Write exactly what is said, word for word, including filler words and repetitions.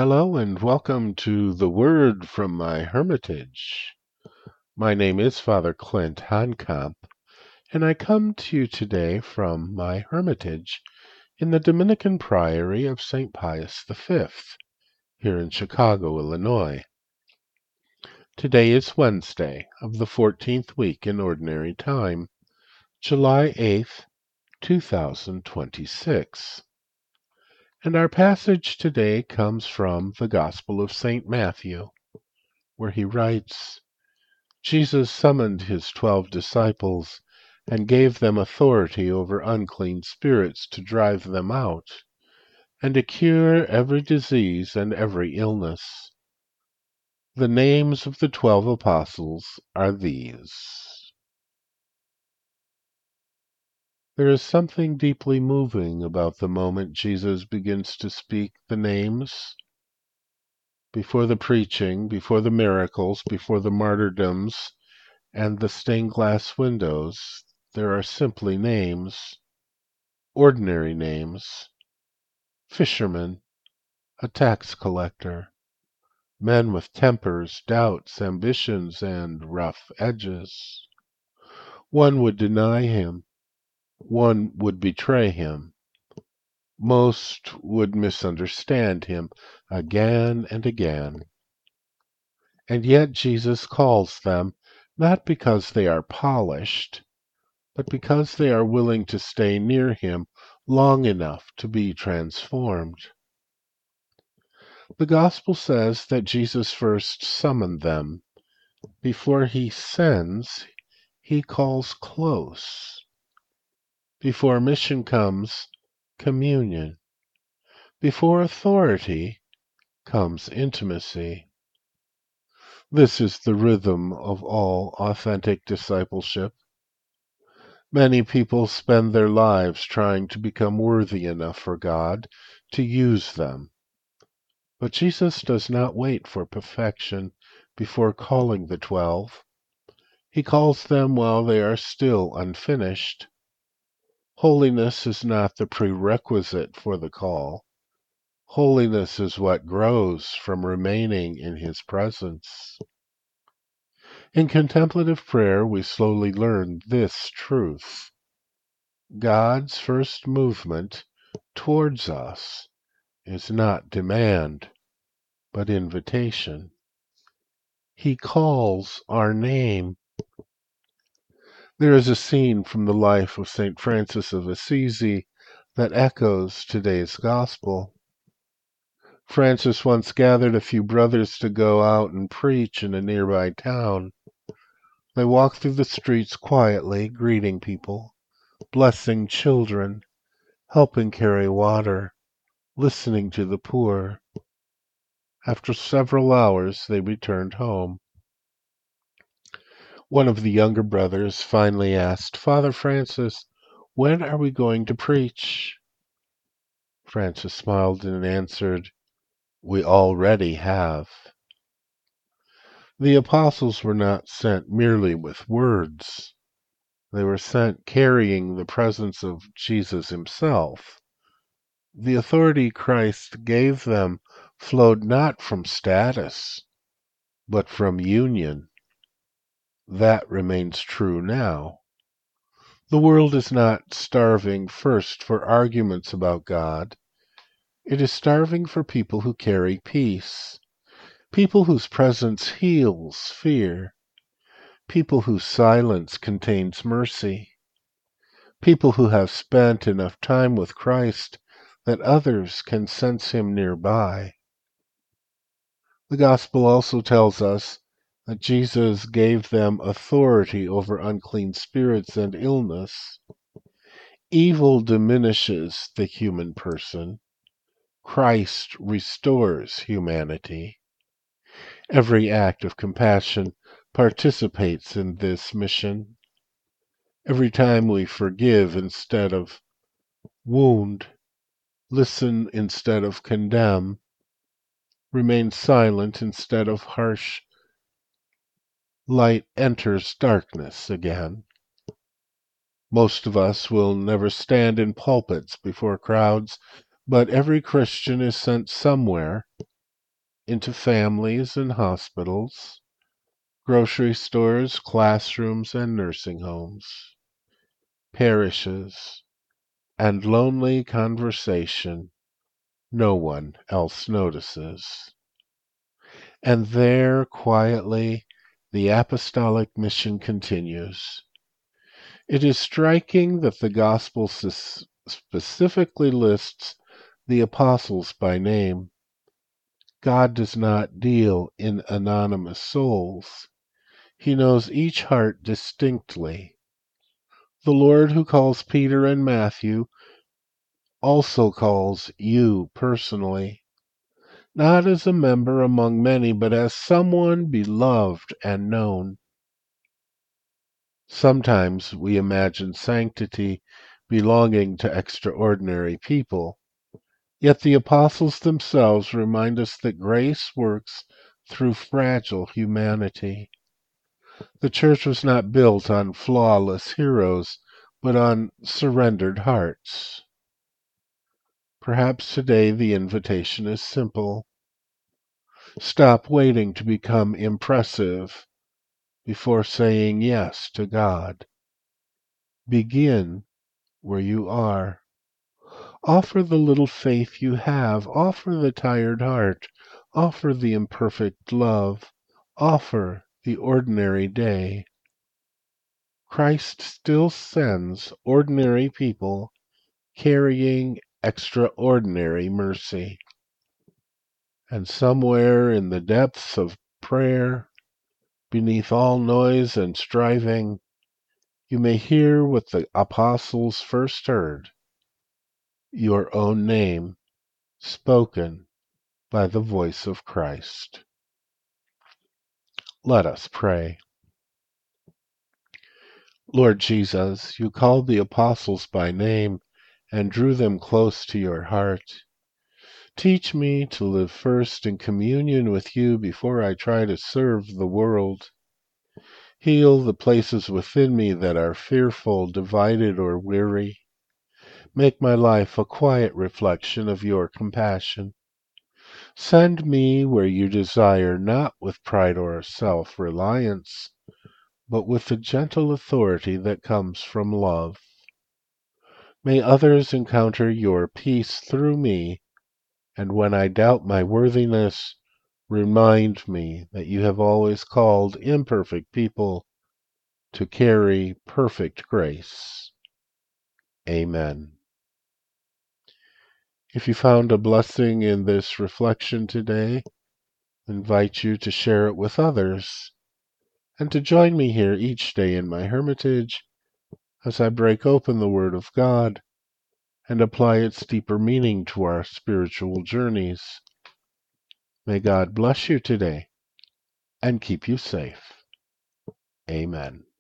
Hello and welcome to the Word from my Hermitage. My name is Father Clint Honkamp, and I come to you today from my Hermitage in the Dominican Priory of Saint Pius the Fifth, here in Chicago, Illinois. Today is Wednesday of the fourteenth week in Ordinary Time, July eighth, two thousand twenty-six. And our passage today comes from the Gospel of Saint Matthew, where he writes, Jesus summoned his twelve disciples and gave them authority over unclean spirits to drive them out, and to cure every disease and every illness. The names of the twelve apostles are these. There is something deeply moving about the moment Jesus begins to speak the names. Before the preaching, before the miracles, before the martyrdoms, and the stained glass windows, there are simply names, ordinary names. Fishermen, a tax collector, men with tempers, doubts, ambitions, and rough edges. One would deny him, one would betray him. Most would misunderstand him again and again. And yet Jesus calls them not because they are polished, but because they are willing to stay near him long enough to be transformed. The Gospel says that Jesus first summoned them. Before he sends, he calls close. Before mission comes communion. Before authority comes intimacy. This is the rhythm of all authentic discipleship. Many people spend their lives trying to become worthy enough for God to use them. But Jesus does not wait for perfection before calling the twelve. He calls them while they are still unfinished. Holiness is not the prerequisite for the call. Holiness is what grows from remaining in his presence. In contemplative prayer, we slowly learn this truth. God's first movement towards us is not demand, but invitation. He calls our name. There is a scene from the life of Saint Francis of Assisi that echoes today's gospel. Francis once gathered a few brothers to go out and preach in a nearby town. They walked through the streets quietly, greeting people, blessing children, helping carry water, listening to the poor. After several hours, they returned home. One of the younger brothers finally asked, Father Francis, when are we going to preach? Francis smiled and answered, We already have. The apostles were not sent merely with words. They were sent carrying the presence of Jesus himself. The authority Christ gave them flowed not from status, but from union. That remains true now. The world is not starving first for arguments about God. It is starving for people who carry peace, people whose presence heals fear, people whose silence contains mercy, people who have spent enough time with Christ that others can sense him nearby. The Gospel also tells us that Jesus gave them authority over unclean spirits and illness. Evil diminishes the human person. Christ restores humanity. Every act of compassion participates in this mission. Every time we forgive instead of wound, listen instead of condemn, remain silent instead of harsh, light enters darkness again. Most of us will never stand in pulpits before crowds, but every Christian is sent somewhere, into families and hospitals, grocery stores, classrooms and nursing homes, parishes, and lonely conversation no one else notices. And there, quietly, the apostolic mission continues. It is striking that the gospel s- specifically lists the apostles by name. God does not deal in anonymous souls. He knows each heart distinctly. The Lord who calls Peter and Matthew also calls you personally, not as a member among many, but as someone beloved and known. Sometimes we imagine sanctity belonging to extraordinary people, yet the apostles themselves remind us that grace works through fragile humanity. The church was not built on flawless heroes, but on surrendered hearts. Perhaps today the invitation is simple. Stop waiting to become impressive before saying yes to God. Begin where you are. Offer the little faith you have. Offer the tired heart. Offer the imperfect love. Offer the ordinary day. Christ still sends ordinary people carrying extraordinary mercy. And somewhere in the depths of prayer, beneath all noise and striving, you may hear what the apostles first heard, your own name spoken by the voice of Christ. Let us pray. Lord Jesus, you called the apostles by name and drew them close to your heart. Teach me to live first in communion with you before I try to serve the world. Heal the places within me that are fearful, divided, or weary. Make my life a quiet reflection of your compassion. Send me where you desire, not with pride or self-reliance, but with the gentle authority that comes from love. May others encounter your peace through me, and when I doubt my worthiness, remind me that you have always called imperfect people to carry perfect grace. Amen. If you found a blessing in this reflection today, I invite you to share it with others and to join me here each day in my hermitage as I break open the Word of God and apply its deeper meaning to our spiritual journeys. May God bless you today and keep you safe. Amen.